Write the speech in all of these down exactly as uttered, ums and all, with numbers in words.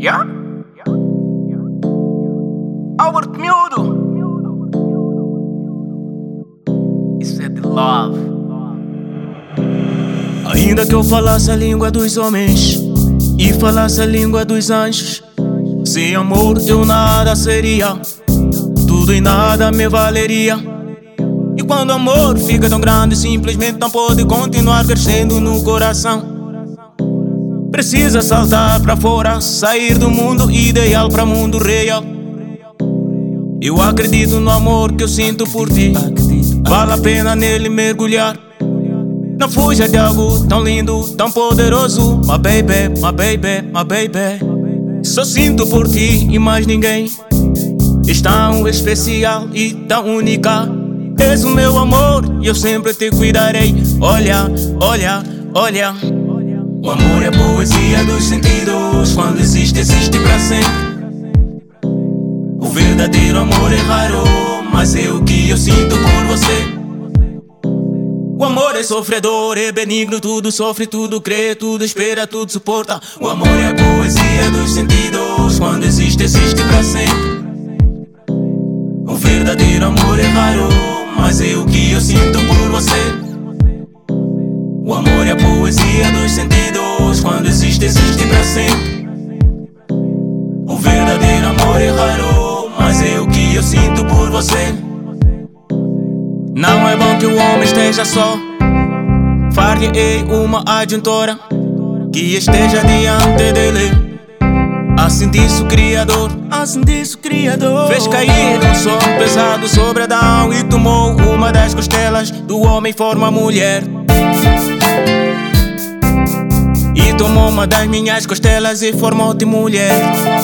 Yeah? Albert Miúdo. Isso é de love. Ainda que eu falasse a língua dos homens e falasse a língua dos anjos, sem amor eu nada seria, tudo e nada me valeria. E quando o amor fica tão grande, simplesmente não pode continuar crescendo no coração. Precisa saltar pra fora, sair do mundo ideal pra mundo real. Eu acredito no amor que eu sinto por ti, vale a pena nele mergulhar. Não fuja de algo tão lindo, tão poderoso, my baby, my baby, my baby. Só sinto por ti e mais ninguém. És tão especial e tão única. És o meu amor e eu sempre te cuidarei. Olha, olha, olha. O amor é a poesia dos sentidos. Quando existe, existe pra sempre. O verdadeiro amor é raro, mas é o que eu sinto por você. O amor é sofredor, é benigno, tudo sofre, tudo crê, tudo espera, tudo suporta. O amor é a poesia dos sentidos. Quando existe, existe pra sempre. O verdadeiro amor é raro, mas é o que eu sinto por você. O amor é a poesia dos sentidos. Quando existe, existe pra sempre. O verdadeiro amor é raro, mas é o que eu sinto por você. Não é bom que o homem esteja só. Far-lhe-ei uma adjuntora que esteja diante dele. Assim disse o Criador, assim disse o Criador. Fez cair um som pesado sobre Adão e tomou uma das costelas do homem em forma mulher. E tomou uma das minhas costelas e formou-te mulher.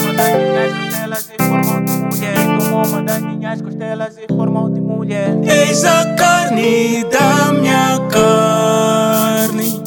Tomou uma das minhas costelas e formou-te mulher. Eis a carne da minha carne,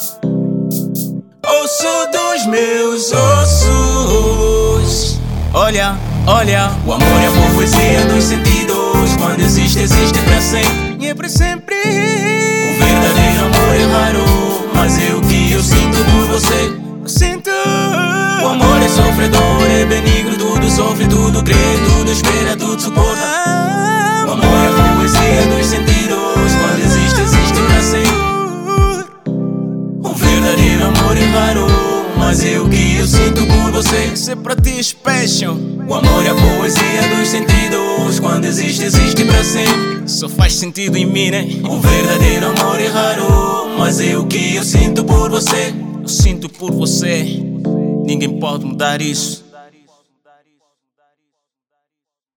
osso dos meus ossos. Olha, olha. O amor é a poesia dos sentidos. Quando existe, existe pra sempre. E é pra sempre. O verdadeiro amor é raro, mas é o que eu sinto por você. Eu sinto. O amor é sofredor, é benigno, tudo sofre, tudo crê, tudo espera, tudo suporta. O amor é a poesia dos sentidos. Quando existe, existe pra sempre. O verdadeiro amor é raro, mas é o que eu sinto por você. Isso é pra ti special. O amor é a poesia dos sentidos. Quando existe, existe pra sempre. Só faz sentido em mim, né? O verdadeiro amor é raro, mas é o que eu sinto por você. Eu sinto por você. Ninguém pode mudar isso.